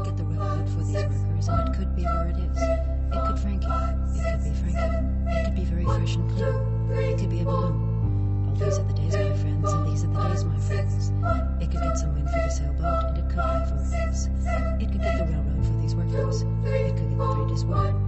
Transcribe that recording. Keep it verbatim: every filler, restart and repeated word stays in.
get the railroad for these workers, and it could be where it is. It could Frankie. It could be Frankie. It could be very fresh and clean. It could be a balloon. Oh, these are the days, my friends, and these are the days, my friends. It could get some wind for the sailboat, and it could bring forward news. It could get the railroad for these workers. It could get the British work.